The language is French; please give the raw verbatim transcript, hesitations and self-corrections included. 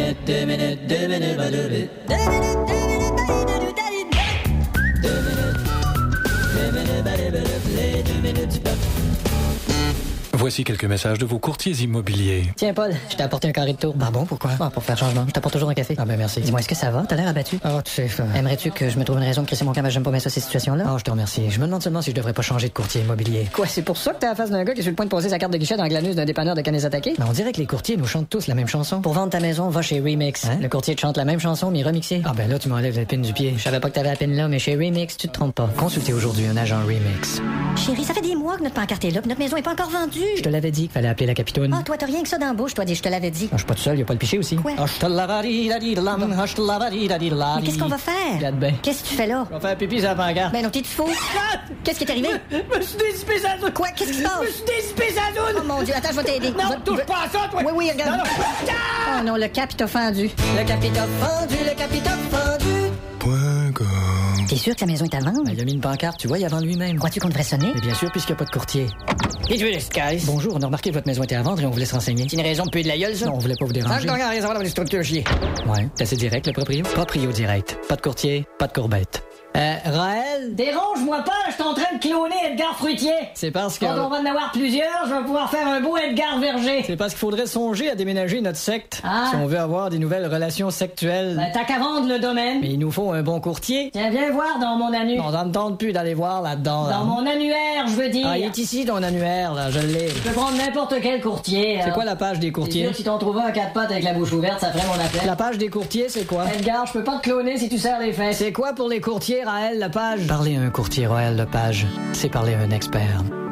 minutes, deux minutes, deux minutes, deux minutes, deux minutes, deux minutes, Voici quelques messages de vos courtiers immobiliers. Tiens, Paul, je t'ai apporté un carré de tour. Ah bon, pourquoi? Ah, pour faire changement. Je t'apporte toujours un café. Ah ben merci. Dis-moi, est-ce que ça va? T'as l'air abattu. Ah, tu sais... Euh... Aimerais-tu que je me trouve une raison de crisser mon camp? J'aime pas bien ça, ces situations-là. Ah, je te remercie. Je me demande seulement si je devrais pas changer de courtier immobilier. Quoi, c'est pour ça que t'as la face d'un gars qui est sur le point de poser sa carte de guichet dans la glanuse d'un dépanneur de Kanesatake? Mais on dirait que les courtiers nous chantent tous la même chanson. Pour vendre ta maison, va chez Remix. Hein? Le courtier te chante la même chanson, mais remixée. Ah ben là, tu m'enlèves la pine du pied. Je savais pas que t'avais la pine là, mais chez Remix, tu te trompes pas. Consultez aujourd'hui un agent Remix. Chérie, ça fait des mois que notre pancarte est là, puis notre maison est pas encore vendue. Je te l'avais dit qu'il fallait appeler la Capitoune. Ah, toi, t'as rien que ça dans la bouche, toi, dis, je te l'avais dit. Ah, je suis pas tout seul, y a pas le piché aussi. Quoi? Ah, je te l'avais dit, Mais qu'est-ce qu'on va faire? Regarde bien. Qu'est-ce que tu fais là? On va faire pipi sur la pancarte. Ben non, t'es fou. Qu'est-ce qui est arrivé? Je me suis dissipé sa zone. Quoi? Qu'est-ce qui se passe? Je me suis dissipé sa zone. Oh mon Dieu, attends, je vais t'aider. Non, Je vais- touche je vais- pas à ça, toi. Oui, oui, regarde. Non, non. Oh non, le cap, il t'a fendu. Le cap t'a fendu, le cap t'a fendu. Point com. T'es sûr que sa maison est à vendre? Ben, il a mis une pancarte, tu vois, il a vendu lui-même. Crois-tu qu'on devrait sonner? Mais bien sûr, puisqu'il n'y a pas de courtier. Et tu es guys? Bonjour, on a remarqué que votre maison était à vendre et on voulait se renseigner. C'est une raison de puer de la gueule, ça? Non, on voulait pas vous déranger. Ça, rien savoir dans les structures chier. Ouais, c'est assez direct, le proprio. Proprio direct. Pas de courtier, pas de courbette. Euh, Raël? Dérange-moi pas, je suis en train de cloner Edgar Fruitier. C'est parce que... Quand on va en avoir plusieurs, je vais pouvoir faire un beau Edgar Verger. C'est parce qu'il faudrait songer à déménager notre secte. Ah. Si on veut avoir des nouvelles relations sectuelles. Ben, t'as qu'à vendre le domaine. Mais il nous faut un bon courtier. Tiens, viens voir dans mon annu. On n'en tente plus d'aller voir là-dedans. là. Dans mon annuaire, je veux dire. Ah, il est ici ton annuaire, là, je l'ai. Tu peux prendre n'importe quel courtier. C'est alors. quoi la page des C'est courtiers? sûr que si t'en trouvais un quatre pattes avec la bouche ouverte, ça ferait mon affaire. La page des courtiers, c'est quoi? Edgar, je peux pas te cloner si tu serres les fesses. C'est quoi pour les courtiers, Raël, la page? Parler à un courtier, Raël Lepage, c'est parler à un expert.